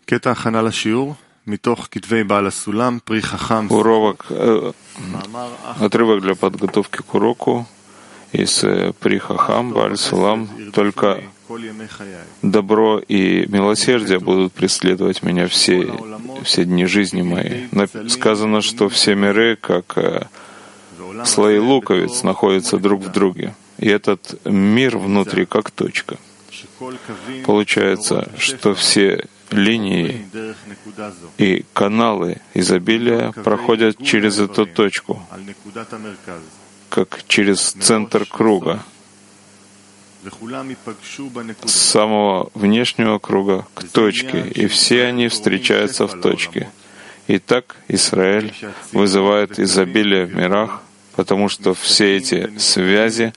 Отрывок для подготовки к уроку из При Хахам Бааль Сулам. Только добро и милосердие будут преследовать меня все дни жизни моей. Сказано, что все миры, как слои луковиц, находятся друг в друге. И этот мир внутри как точка. Получается, что все линии и каналы изобилия проходят через эту точку, как через центр круга, с самого внешнего круга к точке, и все они встречаются в точке. И так Израиль вызывает изобилие в мирах, потому что все эти связи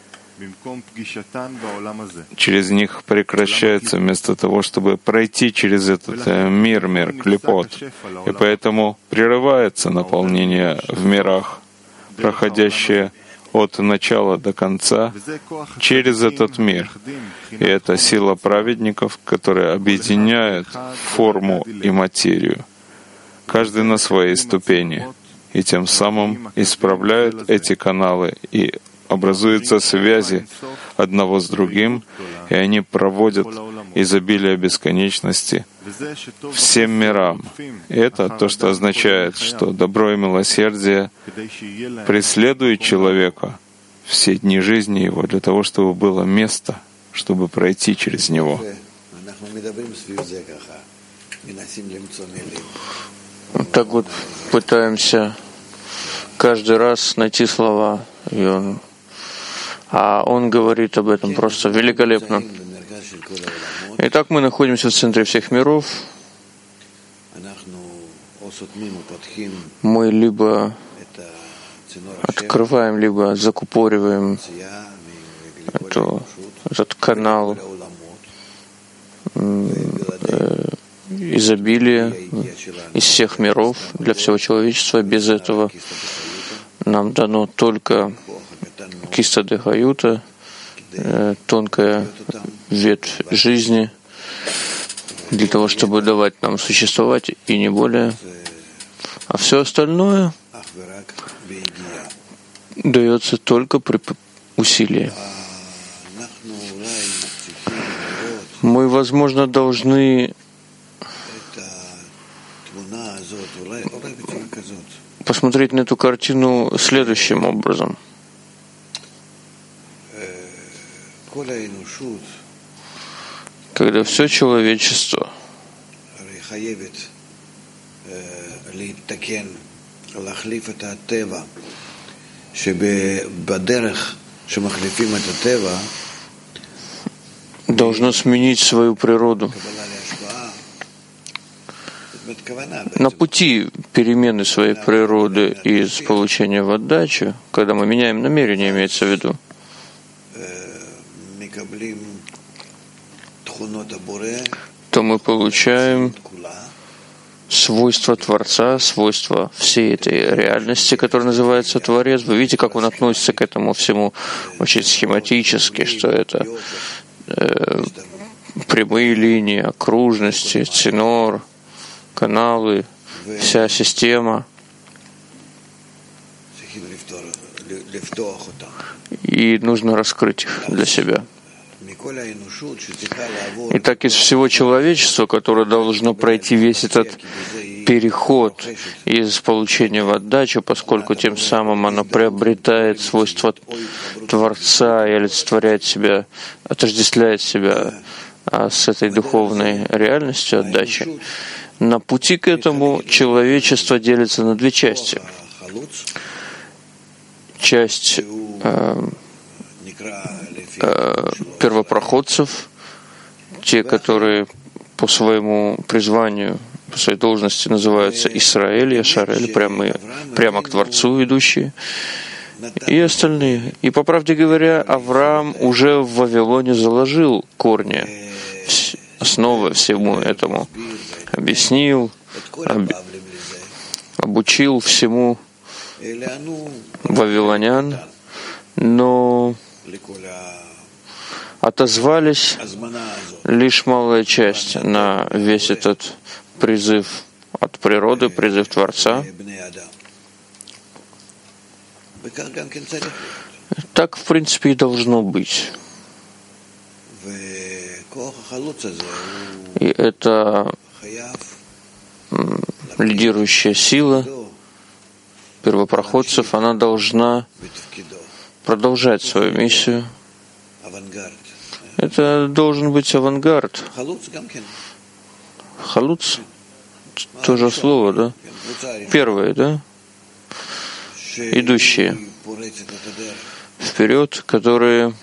через них прекращаются вместо того, чтобы пройти через этот мир клипот. И поэтому прерывается наполнение в мирах, проходящее от начала до конца через этот мир. И это сила праведников, которые объединяют форму и материю, каждый на своей ступени, и тем самым исправляют эти каналы, и образуются связи одного с другим, и они проводят изобилие бесконечности всем мирам. И это то, что означает, что добро и милосердие преследует человека все дни жизни его для того, чтобы было место, чтобы пройти через него. Так вот пытаемся каждый раз найти слова, а он говорит об этом просто великолепно. Итак, мы находимся в центре всех миров. Мы либо открываем, либо закупориваем этот канал изобилия из всех миров для всего человечества. Без этого нам дано только киста де хаюта, тонкая ветвь жизни, для того, чтобы давать нам существовать, и не более. А все остальное дается только при усилии. Мы, возможно, должны посмотреть на эту картину следующим образом. Когда все человечество должно сменить свою природу. На пути перемены своей природы из получения в отдачу, когда мы меняем намерение, имеется в виду, то мы получаем свойства Творца, свойства всей этой реальности, которая называется Творец. Вы видите, как он относится к этому всему очень схематически, что это прямые линии, окружности, цинор, каналы, вся система. И нужно раскрыть их для себя. И так из всего человечества, которое должно пройти весь этот переход из получения в отдачу, поскольку тем самым оно приобретает свойства Творца и олицетворяет себя, отождествляет себя с этой духовной реальностью отдачи. На пути к этому человечество делится на две части. Часть первопроходцев, те, которые по своему призванию, по своей должности называются Исраэль, Яшарель, прямо к Творцу идущие, и остальные. И, по правде говоря, Авраам уже в Вавилоне заложил корни, основы всему этому, объяснил, обучил всему вавилонян, но отозвались лишь малая часть на весь этот призыв от природы, призыв Творца. Так, в принципе, и должно быть. И эта лидирующая сила первопроходцев, она должна продолжать свою миссию. Это должен быть авангард. Халуц — тоже слово, да? Первые, да? Идущие вперед, которые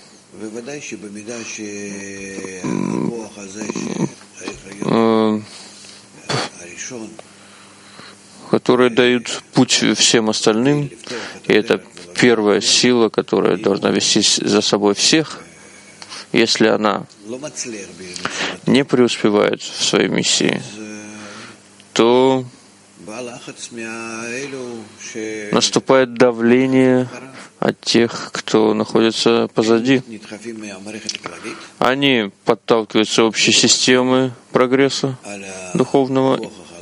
дают путь всем остальным. И это первая сила, которая должна вести за собой всех. Если она не преуспевает в своей миссии, то наступает давление от тех, кто находится позади. Они подталкиваются общей системы прогресса духовного,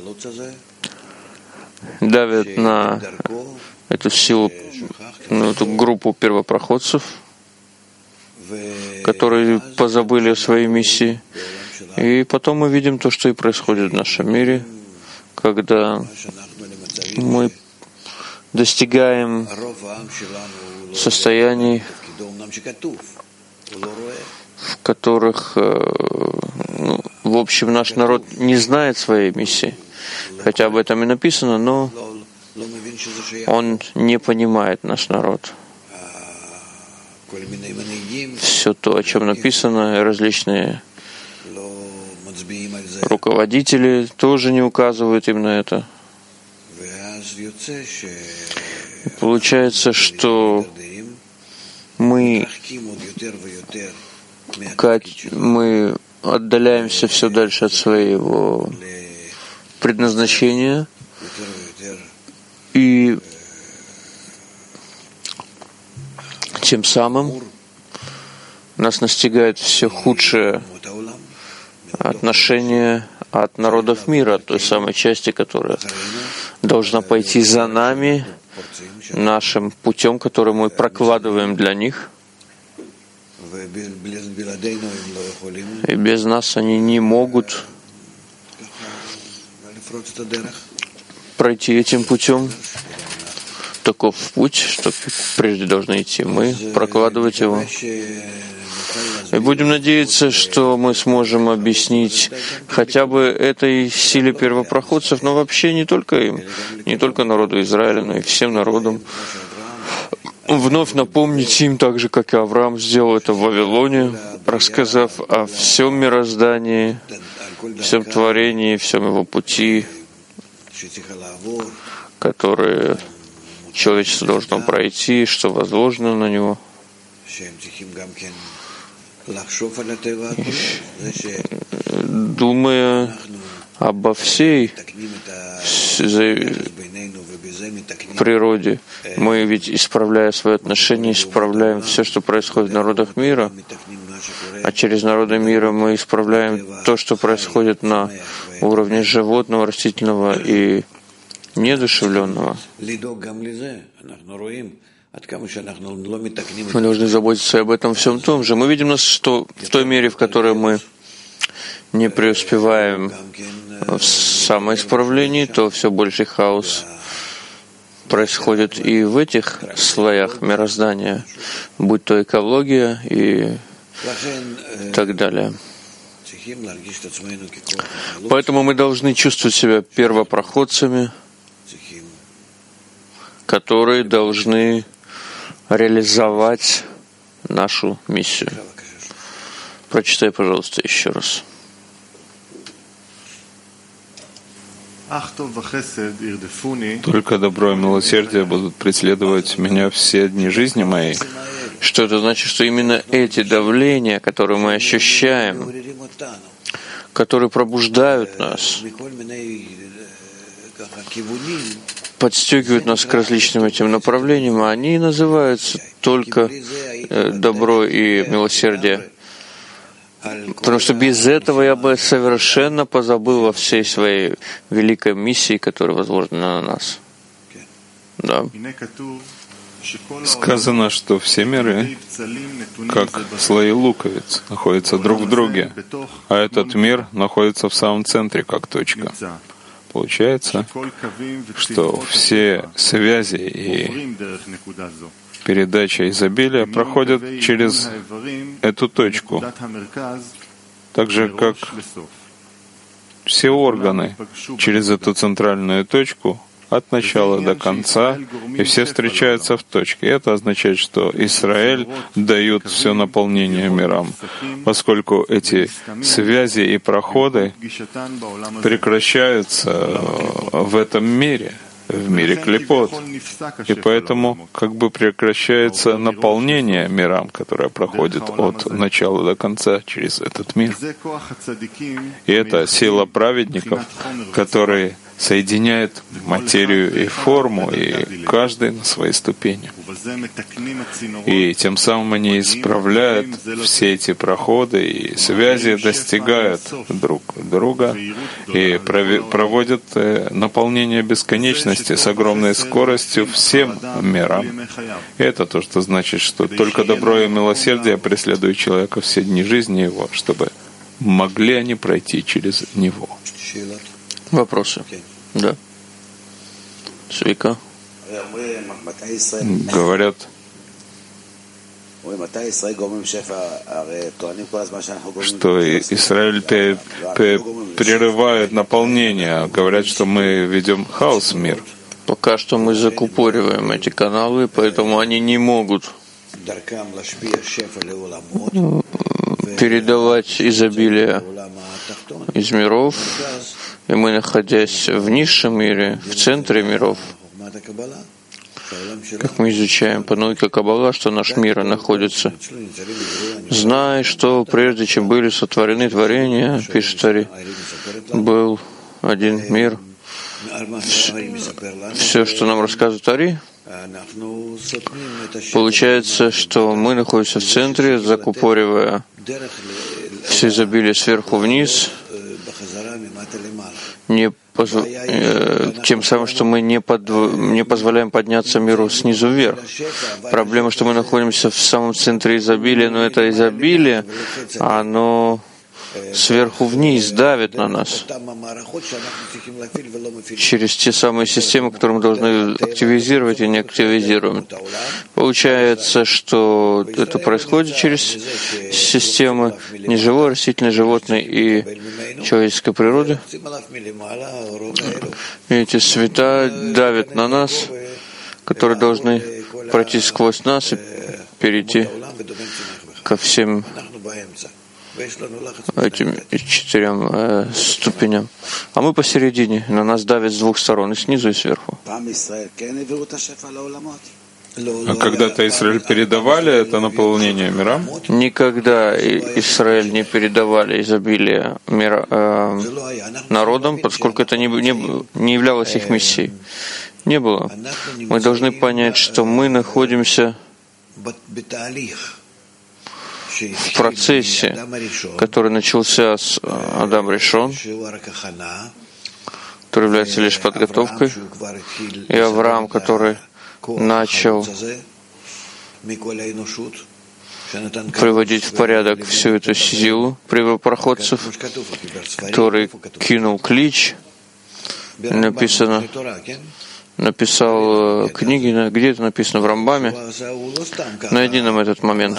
давят на эту силу, на эту группу первопроходцев, которые позабыли о своей миссии. И потом мы видим то, что и происходит в нашем мире, когда мы достигаем состояний, в которых, в общем, наш народ не знает своей миссии. Хотя об этом и написано, но он не понимает наш народ. Все то, о чем написано, различные руководители тоже не указывают им на это. Получается, что мы отдаляемся все дальше от своего предназначения, и тем самым нас настигает все худшее отношение от народов мира, той самой части, которая должна пойти за нами, нашим путем, который мы прокладываем для них. И без нас они не могут пройти этим путем. Таков путь, что прежде должны идти мы, прокладывать его. И будем надеяться, что мы сможем объяснить хотя бы этой силе первопроходцев, но вообще не только им, не только народу Израиля, но и всем народам. Вновь напомнить им, так же, как и Авраам сделал это в Вавилоне, рассказав о всем мироздании, всем творении, всем его пути, которые человечество должно пройти, что возложено на него. Думая обо всей природе, мы ведь, исправляя свои отношения, исправляем все, что происходит в народах мира, а через народы мира мы исправляем то, что происходит на уровне животного, растительного и неодушевленного. Мы должны заботиться об этом всем том же. Мы видим, что в той мере, в которой мы не преуспеваем в самоисправлении, то все больший хаос происходит и в этих слоях мироздания, будь то экология и так далее. Поэтому мы должны чувствовать себя первопроходцами, которые должны реализовать нашу миссию. Прочитай, пожалуйста, еще раз. Только добро и милосердие будут преследовать меня все дни жизни моей. Что это значит? Что именно эти давления, которые мы ощущаем, которые пробуждают нас, подстегивают нас к различным этим направлениям, а они называются только добро и милосердие. Потому что без этого я бы совершенно позабыл во всей своей великой миссии, которая возложена на нас. Да. Сказано, что все миры, как слои луковиц, находятся друг в друге, а этот мир находится в самом центре, как точка. Получается, что все связи и передача изобилия проходят через эту точку, так же, как все органы через эту центральную точку от начала до конца, и все встречаются в точке. И это означает, что Израиль дает все наполнение мирам, поскольку эти связи и проходы прекращаются в этом мире, в мире клипот. И поэтому как бы прекращается наполнение мирам, которое проходит от начала до конца через этот мир. И это сила праведников, которые соединяет материю и форму, и каждый на своей ступени. И тем самым они исправляют все эти проходы, и связи достигают друг друга, и проводят наполнение бесконечности с огромной скоростью всем мирам. И это то, что значит, что только добро и милосердие преследуют человека все дни жизни его, чтобы могли они пройти через него. Вопросы? Да. Свика. Говорят, что Израиль прерывает наполнение. Говорят, что мы ведем хаос в мир. Пока что мы закупориваем эти каналы, поэтому они не могут передавать изобилие из миров. И мы, находясь в низшем мире, в центре миров, как мы изучаем по науке Каббала, что наш мир находится, зная, что прежде чем были сотворены творения, пишет Ари, был один мир. Все, что нам рассказывает Ари, получается, что мы находимся в центре, закупоривая все изобилие сверху вниз, тем самым, что мы не позволяем подняться миру снизу вверх. Проблема, что мы находимся в самом центре изобилия, но это изобилие, оно сверху вниз давит на нас через те самые системы, которые мы должны активизировать и не активизируем. Получается, что это происходит через системы неживой, растительной, животной и человеческой природы. И эти света давят на нас, которые должны пройти сквозь нас и перейти ко всем этим 4 ступеням. А мы посередине, на нас давят с двух сторон, и снизу, и сверху. А когда-то Израиль передавали это наполнение мирам? Никогда Израиль не передавали изобилие народам, поскольку это не являлось их миссией. Не было. Мы должны понять, что мы находимся в процессе, который начался с Адам Ришон, который является лишь подготовкой, и Авраам, который начал приводить в порядок всю эту силу первопроходцев, который кинул клич, написал книги, где это написано в Рамбаме. Найди нам этот момент.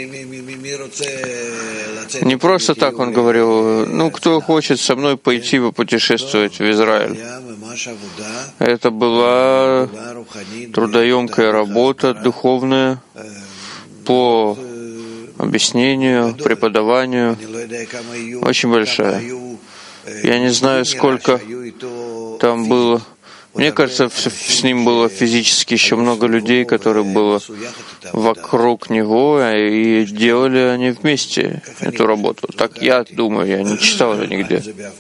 Не просто так он говорил, кто хочет со мной пойти попутешествовать в Израиль. Это была трудоемкая работа духовная по объяснению, преподаванию, очень большая. Я не знаю, сколько там было. Мне кажется, с ним было физически еще много людей, которые было вокруг него, и делали они вместе эту работу. Так я думаю, я не читал это нигде.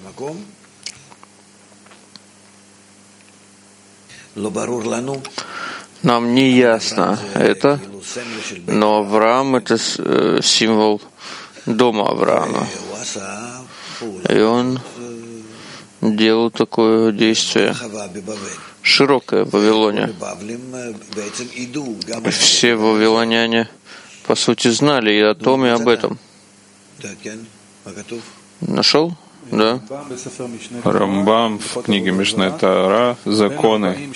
Нам не ясно это, но Авраам — это символ дома Авраама. И он делал такое действие широкое в Вавилоне. Все вавилоняне, по сути, знали и о том, и об этом. Нашел? Да. Рамбам в книге Мишне Тора «Законы»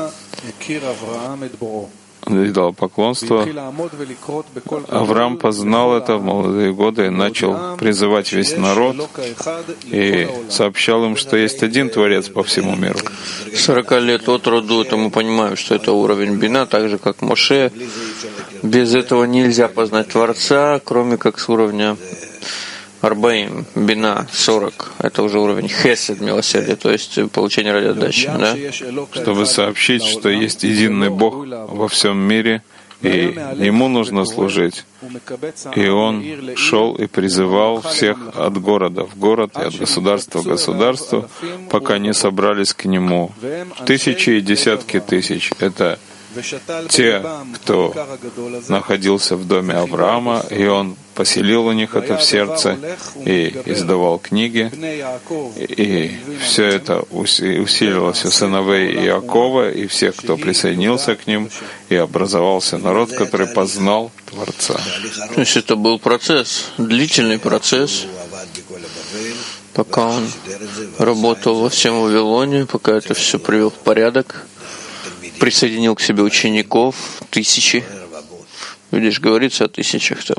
дал поклонство. Авраам познал это в молодые годы и начал призывать весь народ и сообщал им, что есть один Творец по всему миру. 40 лет от роду, это мы понимаем, что это уровень бина, так же как Моше. Без этого нельзя познать Творца, кроме как с уровня Арбаим, бина, 40. Это уже уровень хесед, милосердия, то есть получение ради отдачи. Да? Чтобы сообщить, что есть единый Бог во всем мире, и Ему нужно служить. И Он шел и призывал всех от города в город и от государства к государству, пока не собрались к Нему тысячи и десятки тысяч. Это те, кто находился в доме Авраама, и он поселил у них это в сердце и издавал книги, и все это усилилось у сыновей Иакова и всех, кто присоединился к ним, и образовался народ, который познал Творца. То есть это был процесс, длительный процесс, пока он работал во всем Вавилоне, пока это все привел в порядок, присоединил к себе учеников, тысячи. Видишь, говорится о тысячах там.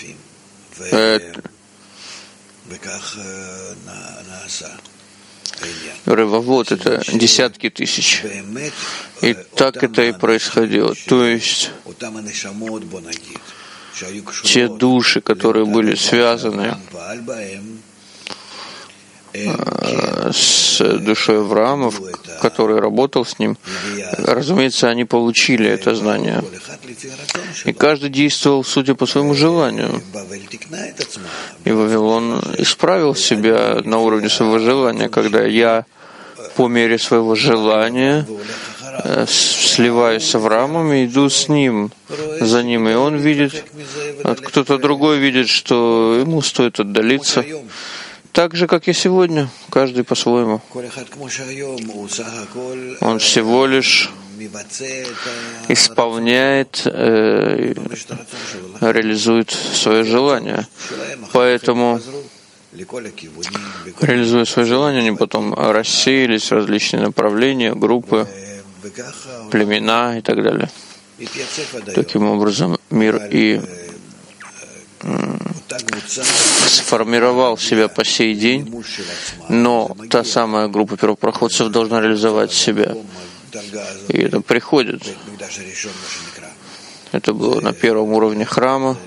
Ревовод — это десятки тысяч. И так это и происходило. То есть те души, которые были связаны с душой Авраама, который работал с ним, разумеется, они получили это знание. И каждый действовал, судя по своему желанию. И Вавилон исправил себя на уровне своего желания, когда я по мере своего желания сливаюсь с Авраамом и иду с ним, за ним. И он видит, кто-то другой видит, что ему стоит отдалиться. Так же, как и сегодня, каждый по-своему. Он всего лишь исполняет, реализует свое желание. Поэтому, реализуя свое желание, они потом рассеялись в различные направления, группы, племена и так далее. Таким образом, мир и сформировал себя по сей день, но та самая группа первопроходцев должна реализовать себя. И это приходит. Это было на первом уровне храма.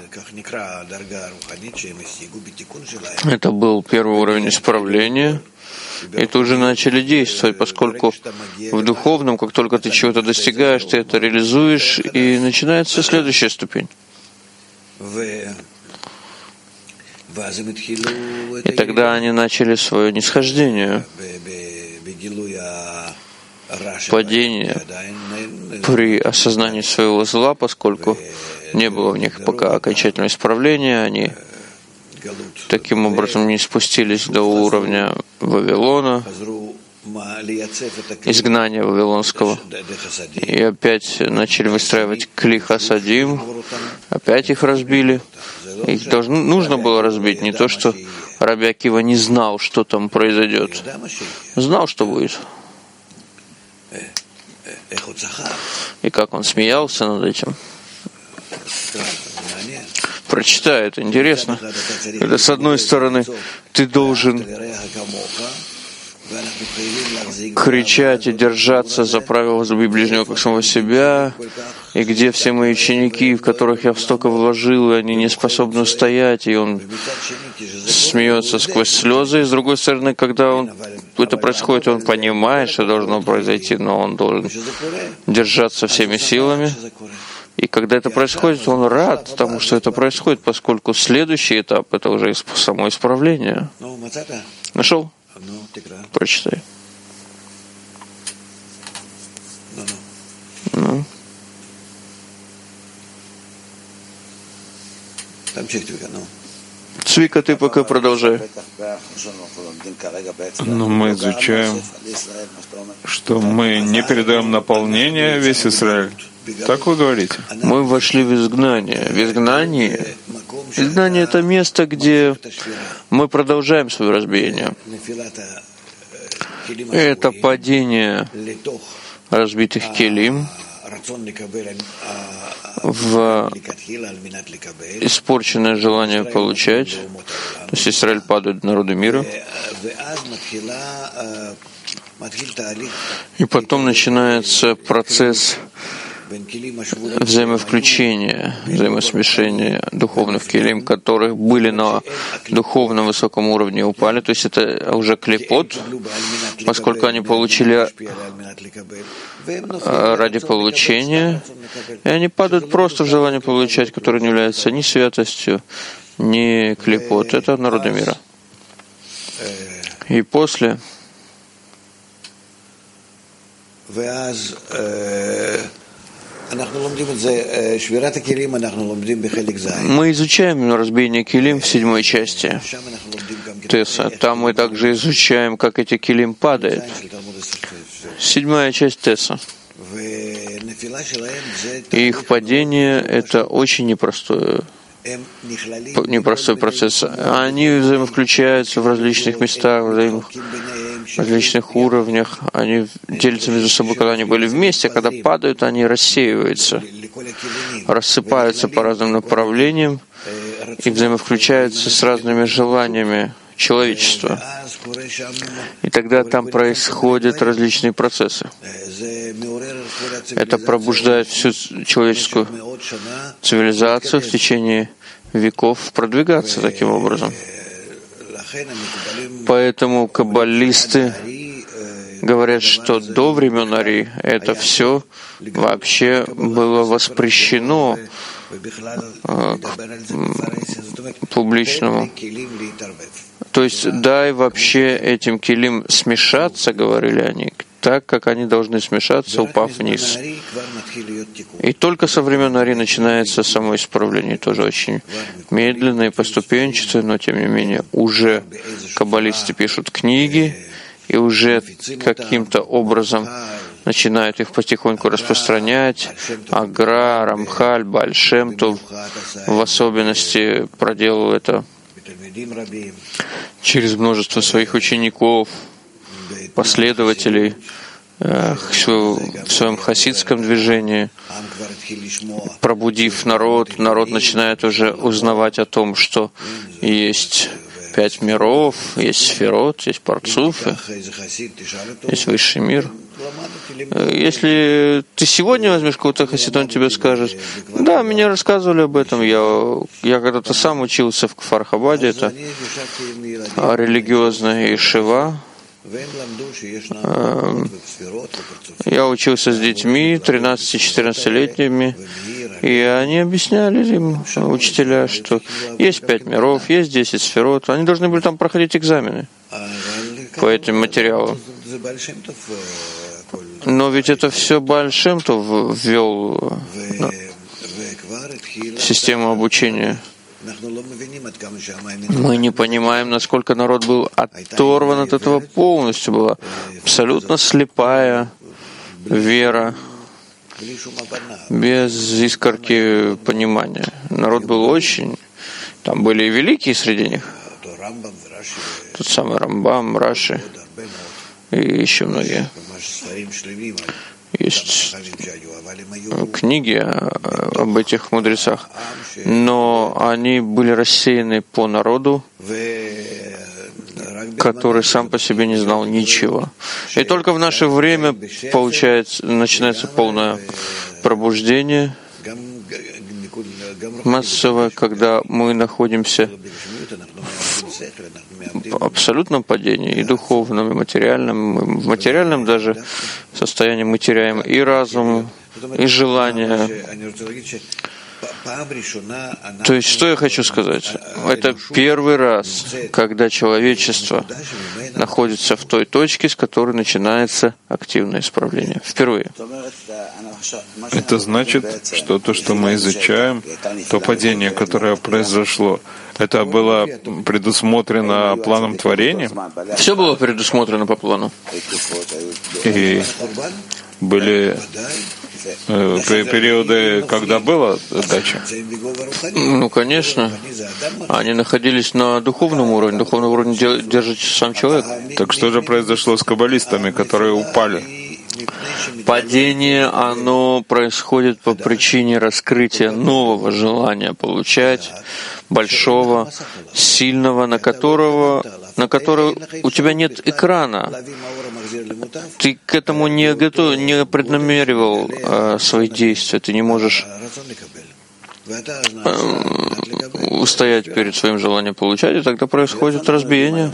Это был первый уровень исправления. И тут же начали действовать, поскольку в духовном, как только ты чего-то достигаешь, ты это реализуешь, и начинается следующая ступень. И тогда они начали свое нисхождение, падение при осознании своего зла, поскольку не было в них пока окончательного исправления, они таким образом не спустились до уровня Вавилона, изгнания вавилонского, и опять начали выстраивать кли хасадим, опять их разбили. Их нужно было разбить, не то, что Раби Акива не знал, что там произойдет. Знал, что будет. И как он смеялся над этим. Прочитай, это интересно. Это, с одной стороны, ты должен кричать и держаться за правила «возлюби ближнего как самого себя», и где все мои ученики, в которых я столько вложил, и они не способны устоять, и он смеется сквозь слезы. И с другой стороны, когда это происходит, он понимает, что должно произойти, но он должен держаться всеми силами. И когда это происходит, он рад тому, что это происходит, поскольку следующий этап — это уже само исправление. Нашел? Прочитай. Ну. Цвика, ты пока продолжай. Но мы изучаем, что мы не передаем наполнение весь Израиль. Так вы говорите? Мы вошли в изгнание. В изгнание — это место, где мы продолжаем свое разбиение. Это падение разбитых келим в испорченное желание получать. То есть Израиль падает народы мира. И потом начинается процесс взаимовключения, взаимосмешения духовных келим, которые были на духовном высоком уровне, упали. То есть это уже клипот, поскольку они получили ради получения, и они падают просто в желание получать, которое не является ни святостью, ни клипот. Это народы мира. И после мы изучаем разбиение килим в 7 части Теса. Там мы также изучаем, как эти килим падают. 7 часть Теса. И их падение — это очень непростой процесс. Они взаимовключаются в различных местах, в различных уровнях. Они делятся между собой, когда они были вместе, а когда падают, они рассеиваются, рассыпаются по разным направлениям и взаимовключаются с разными желаниями человечества. И тогда там происходят различные процессы. Это пробуждает всю человеческую цивилизацию в течение веков продвигаться таким образом. Поэтому каббалисты говорят, что до времен Ари это все вообще было воспрещено к публичному. То есть дай вообще этим килим смешаться, говорили они, так, как они должны смешаться, упав вниз. И только со времен Ари начинается само исправление, тоже очень медленно и поступенчато, но тем не менее уже каббалисты пишут книги, и уже каким-то образом начинают их потихоньку распространять. Агра, Рамхаль, Бааль Шем Тов в особенности проделал это через множество своих учеников, последователей в своем хасидском движении. Пробудив народ начинает уже узнавать о том, что есть 5 миров, есть сферот, есть парцуфы, есть высший мир. Если ты сегодня возьмешь какого-то хасида, он тебе скажет: да, мне рассказывали об этом, я когда-то сам учился в Кфар-Хабаде, это религиозная ешива. Я учился с детьми, 13-14-летними, и они объясняли им, учителя, что есть 5 миров, есть 10 сферот, они должны были там проходить экзамены по этим материалам. Но ведь это все Бааль Шем Тов ввел в систему обучения. Мы не понимаем, насколько народ был оторван от этого полностью. Была абсолютно слепая вера, без искорки понимания. Народ был очень... Там были и великие среди них. Тот самый Рамбам, Раши и еще многие. Есть книги об этих мудрецах, но они были рассеяны по народу, который сам по себе не знал ничего. И только в наше время начинается полное пробуждение массовое, когда мы находимся в абсолютном падении, и духовном, и материальном. В материальном даже состоянии мы теряем и разум, и желание. То есть, что я хочу сказать? Это первый раз, когда человечество находится в той точке, с которой начинается активное исправление. Впервые. Это значит, что то, что мы изучаем, то падение, которое произошло, это было предусмотрено планом творения? Все было предусмотрено по плану. И были периоды, когда была дача? Ну, конечно. Они находились на духовном уровне. Духовный уровень держит сам человек. Так что же произошло с каббалистами, которые упали? Падение, оно происходит по причине раскрытия нового желания получать, большого, сильного, на которое у тебя нет экрана. Ты к этому не преднамеривал свои действия, ты не можешь устоять перед своим желанием получать, и тогда происходит разбиение.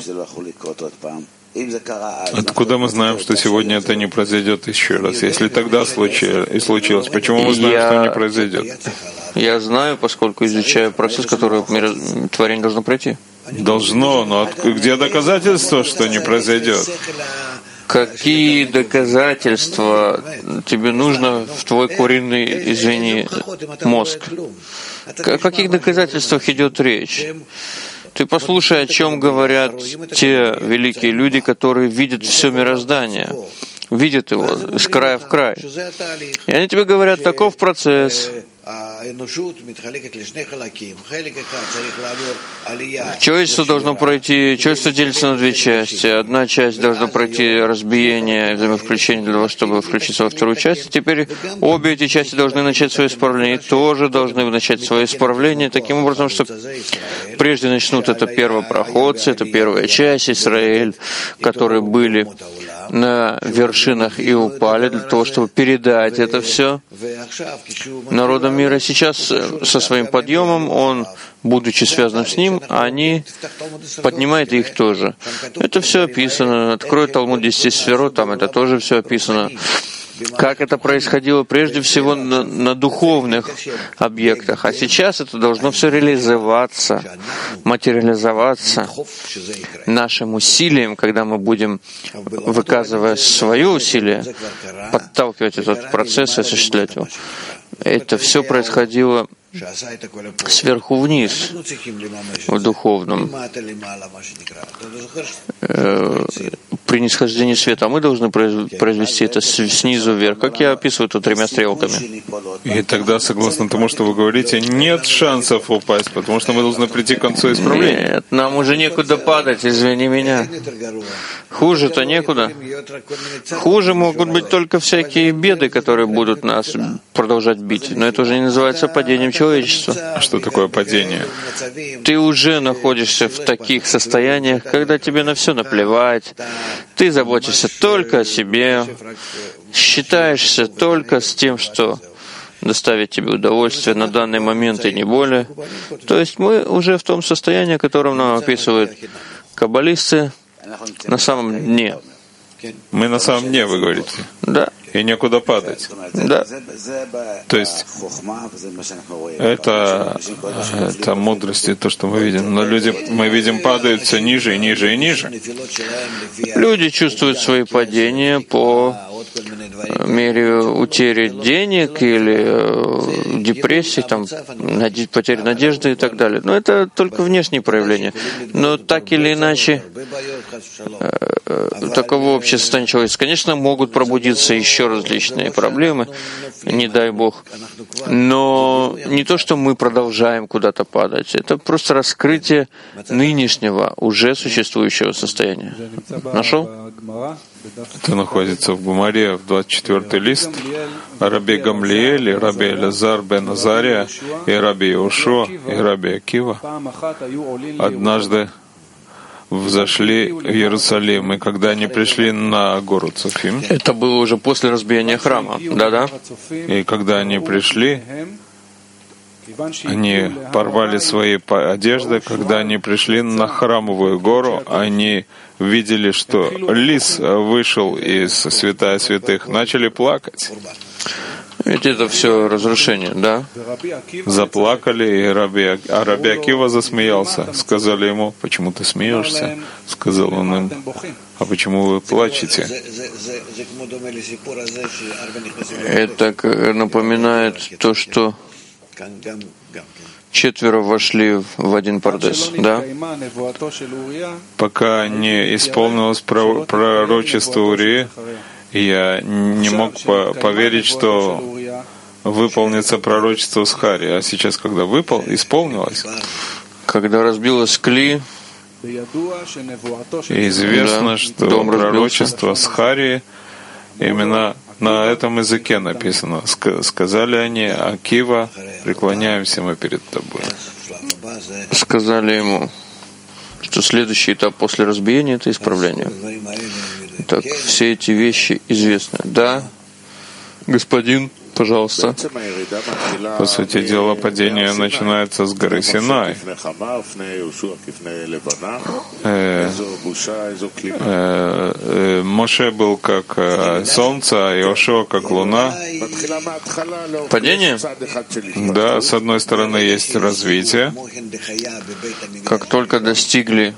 Откуда мы знаем, что сегодня это не произойдет еще раз? Если тогда случилось, почему мы знаем, что не произойдет? Я знаю, поскольку изучаю процесс, который творение должно пройти. Должно, но где доказательства, что не произойдет? Какие доказательства тебе нужно в твой куриный, извини, мозг? О каких доказательствах идет речь? Ты послушай, о чем говорят те великие люди, которые видят все мироздание, видят его с края в край. И они тебе говорят, таков процесс. Человечество должно пройти, человечество делится на две части. Одна часть должна пройти разбиение и взаимовключение для того, чтобы включиться во вторую часть. Теперь обе эти части должны начать свое исправление, и тоже должны начать свое исправление таким образом, что прежде начнут это первопроходцы, это первая часть, Израиль, которые были на вершинах и упали для того, чтобы передать это все народам мира. Сейчас со своим подъемом он, будучи связанным с ним, они поднимают их тоже. Это все описано. Открой Талмуд 10 сферот, там это тоже все описано. Как это происходило прежде всего на духовных объектах. А сейчас это должно все реализоваться, материализоваться нашим усилием, когда мы будем, выказывая свое усилие, подталкивать этот процесс и осуществлять его. Это все происходило сверху вниз, в духовном, при нисхождении света. А мы должны произвести это снизу вверх, как я описываю тут 3 стрелками. И тогда, согласно тому, что вы говорите, нет шансов упасть, потому что мы должны прийти к концу исправления. Нет, нам уже некуда падать, извини меня. Хуже-то некуда. Хуже могут быть только всякие беды, которые будут нас продолжать бить. Но это уже не называется падением человечества. Что такое падение? Ты уже находишься в таких состояниях, когда тебе на все наплевать. Ты заботишься только о себе, считаешься только с тем, что доставит тебе удовольствие на данный момент и не более. То есть мы уже в том состоянии, о котором нам описывают каббалисты, на самом дне. Мы на самом дне, вы говорите? Да. И некуда падать. Да. То есть это мудрость и то, что мы видим. Но люди, мы видим, падают все ниже и ниже и ниже. Люди чувствуют свои падения по мере утери денег или депрессии, там, потери надежды и так далее. Но это только внешние проявления. Но так или иначе, такого общего состояния человечества, конечно, могут пробудиться еще различные проблемы, не дай Бог. Но не то, что мы продолжаем куда-то падать, это просто раскрытие нынешнего, уже существующего состояния. Нашел? Это находится в Гумаре, в 24-й лист. Раби Гамлиэль, и Раби Элазар бен Азария, и Раби Иошуа, и Раби Акива однажды взошли в Иерусалим, и когда они пришли на гору Цофим, это было уже после разбиения храма, да-да. И когда они пришли, они порвали свои одежды. Когда они пришли на храмовую гору, они видели, что лис вышел из святая святых, начали плакать. Ведь это все разрушение, да? Заплакали, и Раби Акива засмеялся. Сказали ему: почему ты смеешься? Сказал он им: а почему вы плачете? Это напоминает то, что 4 вошли в один пардес, да? Пока не исполнилось пророчество Урии, я не мог поверить, что выполнится пророчество Схари. А сейчас, когда исполнилось, когда разбилось Кли, известно, да, что дом пророчество Схари именно на этом языке написано. Сказали они: Акива, преклоняемся мы перед тобой. Сказали ему, что следующий этап после разбиения — это исправление. Так, все эти вещи известны. Да, господин, пожалуйста. По сути дела, падение начинается с горы Синай. Моше был как солнце, а Иошуа как луна. Падение? Да, с одной стороны есть развитие. Как только достигли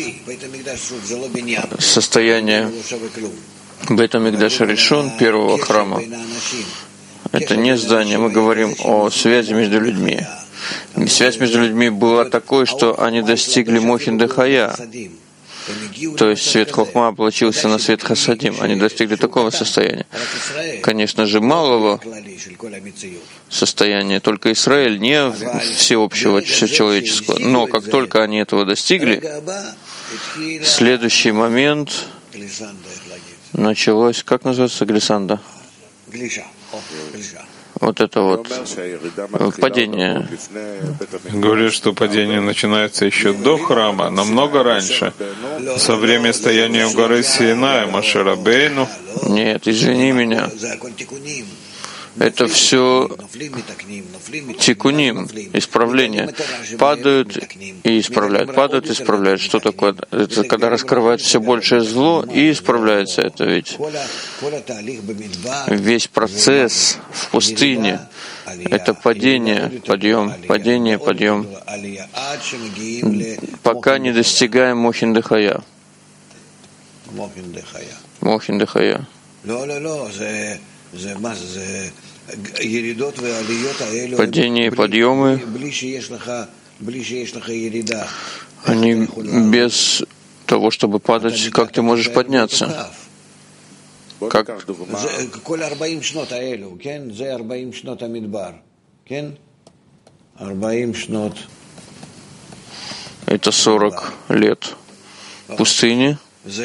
состояния Бейт Амикдаша Ришон, первого храма, это не здание, мы говорим о связи между людьми. Связь между людьми была такой, что они достигли Мохин Дехая, то есть свет Хохма облачился на свет Хасадим. Они достигли такого состояния. Конечно же, малого состояния, только Израиль, не всеобщего, человеческого. Но как только они этого достигли, следующий момент началось, как называется, глиссанда? Вот это вот падение. Говорят, что падение начинается еще до храма, намного раньше, со времени стояния в горы Синай, Моше Рабейну. Нет, извини меня. Это все тикуним, исправление. Падают и исправляют, падают и исправляют. Что такое? Это когда раскрывает все большее зло и исправляется это ведь. Весь процесс в пустыне — это падение, подъем, падение, подъем, пока не достигаем Мохин Дехая. Мохин Дехая. Падения и подъемы, они без того, чтобы падать, как ты можешь подняться? Как? Это 40 лет пустыни.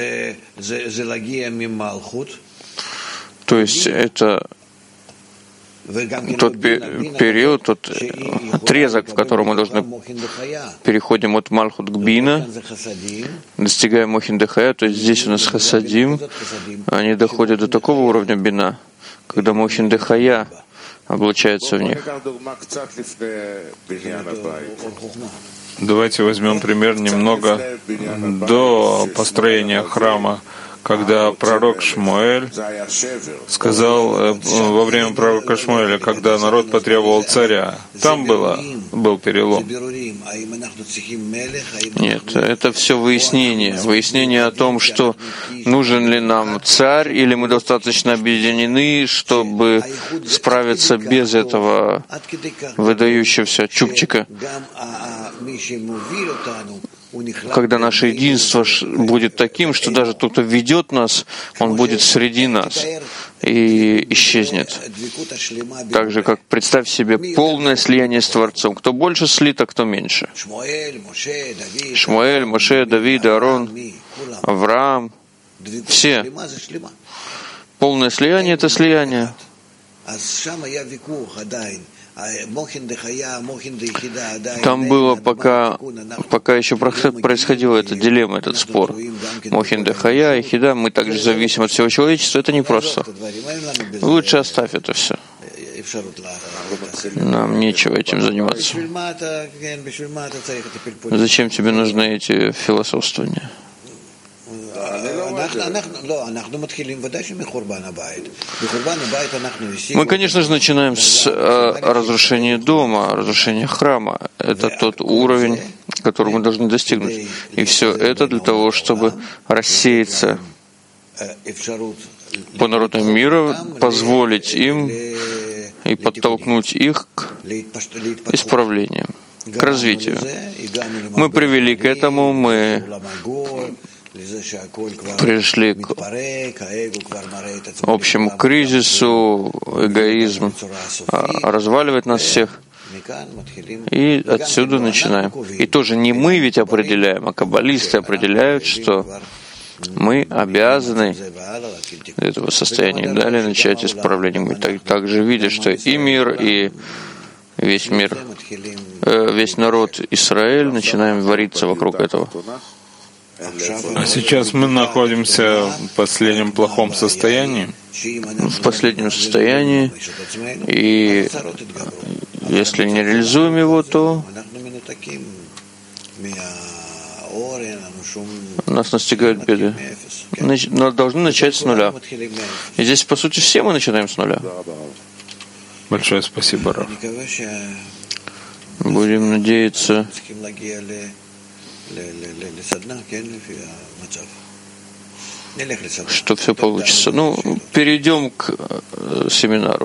То есть это тот период, тот отрезок, в котором мы должны переходим от Малхут к Бина, достигаем Мохин Дехая, то есть здесь у нас Хасадим, они доходят до такого уровня Бина, когда Мохин Дехая облачается в них. Давайте возьмем пример немного до построения храма, когда пророк Шмуэль сказал во время пророка Шмуэля, когда народ потребовал царя, там был перелом. Нет, это все выяснение о том, что нужен ли нам царь, или мы достаточно объединены, чтобы справиться без этого выдающегося чубчика. Когда наше единство будет таким, что даже тот, кто ведет нас, он будет среди нас и исчезнет. Так же, как представь себе полное слияние с Творцом. Кто больше слит, а кто меньше. Шмуэль, Моше, Давид, Аарон, Авраам, все. Полное слияние — это слияние. Там было, пока еще происходила эта дилемма, этот спор. Мохин Дехая, Ихида, мы также зависим от всего человечества, это непросто. Лучше оставь это все. Нам нечего этим заниматься. Зачем тебе нужны эти философствования? Мы, конечно же, начинаем с разрушения дома, разрушения храма. Это тот уровень, который мы должны достигнуть. И все это для того, чтобы рассеяться по народам мира, позволить им и подтолкнуть их к исправлению, к развитию. Мы привели к этому, мы пришли к общему кризису, эгоизм разваливает нас всех. И отсюда начинаем. И тоже не мы ведь определяем, а каббалисты определяют, что мы обязаны этого состояния далее начать исправление. Мы также видим, что и мир, и весь мир, весь народ Израиль начинаем вариться вокруг этого. А сейчас мы находимся в последнем плохом состоянии. В последнем состоянии, и если не реализуем его, то нас настигают беды. Но должны начать с нуля. И здесь, по сути, все мы начинаем с нуля. Большое спасибо, Рав. Будем надеяться, что все получится. Ну, перейдем к семинару.